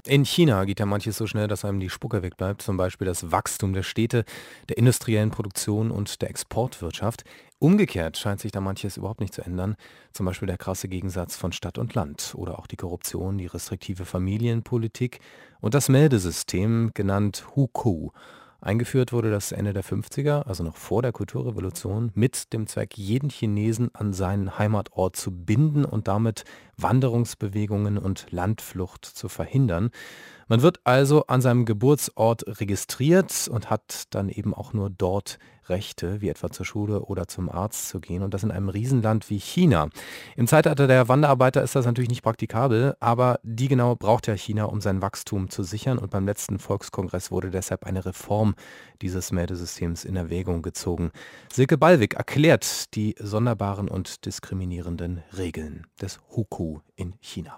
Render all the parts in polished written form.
In China geht ja manches so schnell, dass einem die Spucke wegbleibt. Zum Beispiel das Wachstum der Städte, der industriellen Produktion und der Exportwirtschaft. Umgekehrt scheint sich da manches überhaupt nicht zu ändern. Zum Beispiel der krasse Gegensatz von Stadt und Land oder auch die Korruption, die restriktive Familienpolitik und das Meldesystem, genannt Hukou. Eingeführt wurde das Ende der 50er, also noch vor der Kulturrevolution, mit dem Zweck, jeden Chinesen an seinen Heimatort zu binden und damit Wanderungsbewegungen und Landflucht zu verhindern. Man wird also an seinem Geburtsort registriert und hat dann eben auch nur dort Rechte, wie etwa zur Schule oder zum Arzt zu gehen. Und das in einem Riesenland wie China. Im Zeitalter der Wanderarbeiter ist das natürlich nicht praktikabel, aber die genau braucht ja China, um sein Wachstum zu sichern. Und beim letzten Volkskongress wurde deshalb eine Reform dieses Meldesystems in Erwägung gezogen. Silke Ballwig erklärt die sonderbaren und diskriminierenden Regeln des Hukou in China.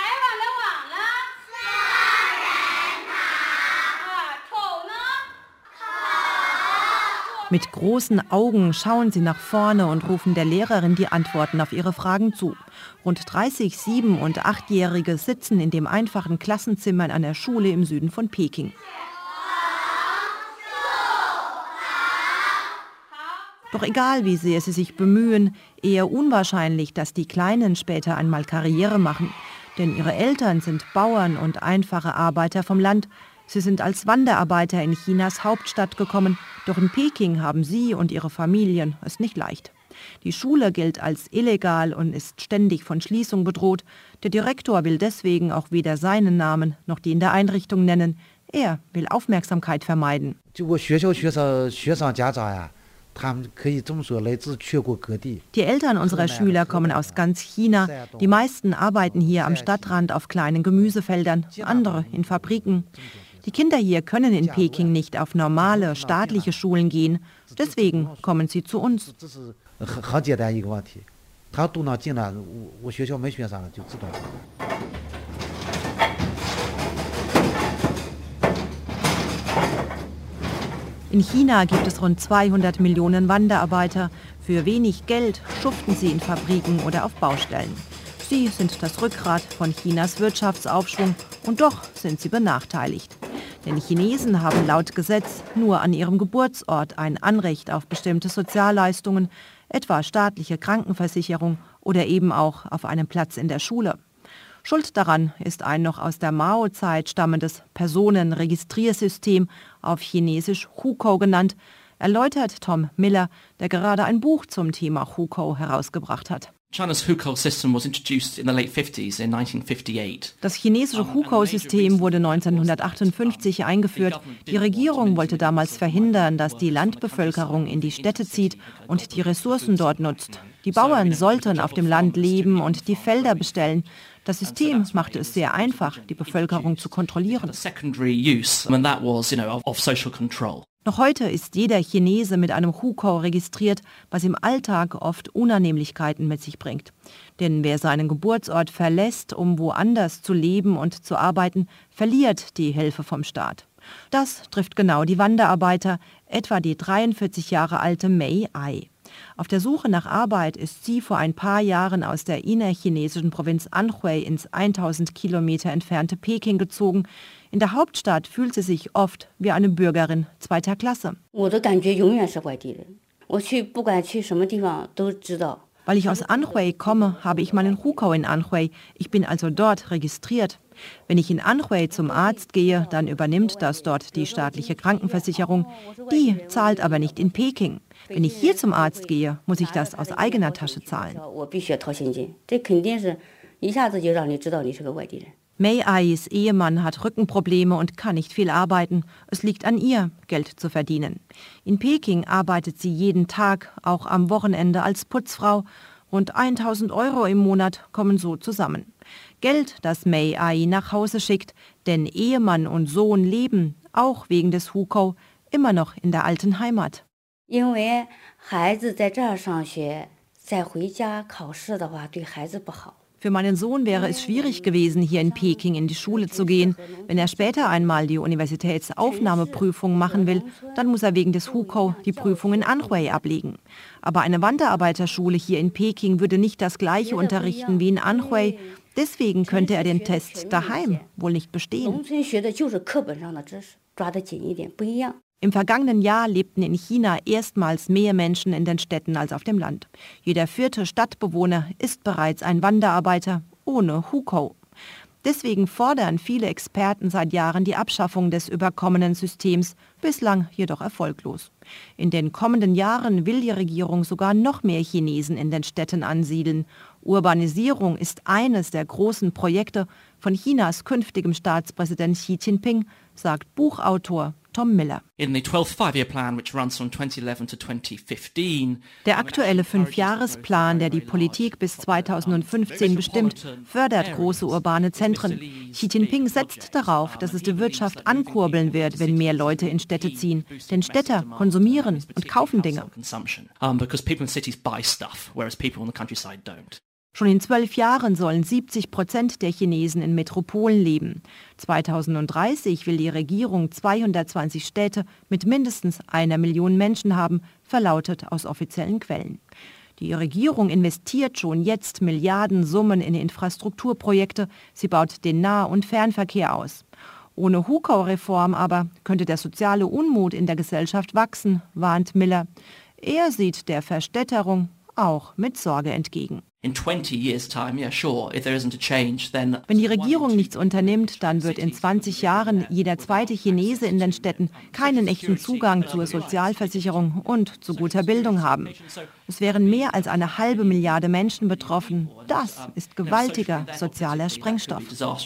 Mit großen Augen schauen sie nach vorne und rufen der Lehrerin die Antworten auf ihre Fragen zu. Rund 30 7- und 8-Jährige sitzen in dem einfachen Klassenzimmer in einer Schule im Süden von Peking. Doch egal, wie sehr sie sich bemühen, eher unwahrscheinlich, dass die Kleinen später einmal Karriere machen. Denn ihre Eltern sind Bauern und einfache Arbeiter vom Land. Sie sind als Wanderarbeiter in Chinas Hauptstadt gekommen, doch in Peking haben sie und ihre Familien es nicht leicht. Die Schule gilt als illegal und ist ständig von Schließung bedroht. Der Direktor will deswegen auch weder seinen Namen noch den der Einrichtung nennen. Er will Aufmerksamkeit vermeiden. Die Eltern unserer Schüler kommen aus ganz China. Die meisten arbeiten hier am Stadtrand auf kleinen Gemüsefeldern, andere in Fabriken. Die Kinder hier können in Peking nicht auf normale staatliche Schulen gehen. Deswegen kommen sie zu uns. In China gibt es rund 200 Millionen Wanderarbeiter. Für wenig Geld schuften sie in Fabriken oder auf Baustellen. Sie sind das Rückgrat von Chinas Wirtschaftsaufschwung und doch sind sie benachteiligt. Denn Chinesen haben laut Gesetz nur an ihrem Geburtsort ein Anrecht auf bestimmte Sozialleistungen, etwa staatliche Krankenversicherung oder eben auch auf einen Platz in der Schule. Schuld daran ist ein noch aus der Mao-Zeit stammendes Personenregistriersystem, auf Chinesisch Hukou genannt, erläutert Tom Miller, der gerade ein Buch zum Thema Hukou herausgebracht hat. Das chinesische Hukou-System wurde 1958 eingeführt. Die Regierung wollte damals verhindern, dass die Landbevölkerung in die Städte zieht und die Ressourcen dort nutzt. Die Bauern sollten auf dem Land leben und die Felder bestellen. Das System machte es sehr einfach, die Bevölkerung zu kontrollieren. Noch heute ist jeder Chinese mit einem Hukou registriert, was im Alltag oft Unannehmlichkeiten mit sich bringt. Denn wer seinen Geburtsort verlässt, um woanders zu leben und zu arbeiten, verliert die Hilfe vom Staat. Das trifft genau die Wanderarbeiter, etwa die 43 Jahre alte Mei Ai. Auf der Suche nach Arbeit ist sie vor ein paar Jahren aus der innerchinesischen Provinz Anhui ins 1000 Kilometer entfernte Peking gezogen. In der Hauptstadt fühlt sie sich oft wie eine Bürgerin zweiter Klasse. Weil ich aus Anhui komme, habe ich meinen Hukou in Anhui. Ich bin also dort registriert. Wenn ich in Anhui zum Arzt gehe, dann übernimmt das dort die staatliche Krankenversicherung. Die zahlt aber nicht in Peking. Wenn ich hier zum Arzt gehe, muss ich das aus eigener Tasche zahlen. Mei Ais Ehemann hat Rückenprobleme und kann nicht viel arbeiten. Es liegt an ihr, Geld zu verdienen. In Peking arbeitet sie jeden Tag, auch am Wochenende als Putzfrau. Rund 1.000 € im Monat kommen so zusammen. Geld, das Mei Ai nach Hause schickt, denn Ehemann und Sohn leben, auch wegen des Hukou, immer noch in der alten Heimat. Für meinen Sohn wäre es schwierig gewesen, hier in Peking in die Schule zu gehen. Wenn er später einmal die Universitätsaufnahmeprüfung machen will, dann muss er wegen des Hukou die Prüfung in Anhui ablegen. Aber eine Wanderarbeiterschule hier in Peking würde nicht das Gleiche unterrichten wie in Anhui. Deswegen könnte er den Test daheim wohl nicht bestehen. Im vergangenen Jahr lebten in China erstmals mehr Menschen in den Städten als auf dem Land. Jeder 4. Stadtbewohner ist bereits ein Wanderarbeiter ohne Hukou. Deswegen fordern viele Experten seit Jahren die Abschaffung des überkommenen Systems, bislang jedoch erfolglos. In den kommenden Jahren will die Regierung sogar noch mehr Chinesen in den Städten ansiedeln. Urbanisierung ist eines der großen Projekte von Chinas künftigem Staatspräsident Xi Jinping, sagt Buchautor Tom Miller. Der aktuelle 5-Jahresplan, der die Politik bis 2015 bestimmt, fördert große urbane Zentren. Xi Jinping setzt darauf, dass es die Wirtschaft ankurbeln wird, wenn mehr Leute in Städte ziehen. Denn Städter konsumieren und kaufen Dinge. Schon in 12 Jahren sollen 70% der Chinesen in Metropolen leben. 2030 will die Regierung 220 Städte mit mindestens 1 Million Menschen haben, verlautet aus offiziellen Quellen. Die Regierung investiert schon jetzt Milliardensummen in Infrastrukturprojekte. Sie baut den Nah- und Fernverkehr aus. Ohne Hukou-Reform aber könnte der soziale Unmut in der Gesellschaft wachsen, warnt Miller. Er sieht der Verstädterung auch mit Sorge entgegen. Wenn die Regierung nichts unternimmt, dann wird in 20 Jahren jeder zweite Chinese in den Städten keinen echten Zugang zur Sozialversicherung und zu guter Bildung haben. Es wären mehr als 1/2 Milliarde Menschen betroffen. Das ist gewaltiger sozialer Sprengstoff.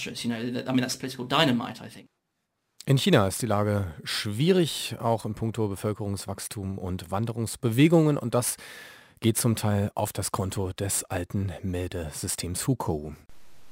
In China ist die Lage schwierig, auch in puncto Bevölkerungswachstum und Wanderungsbewegungen, und das geht zum Teil auf das Konto des alten Meldesystems Hukou.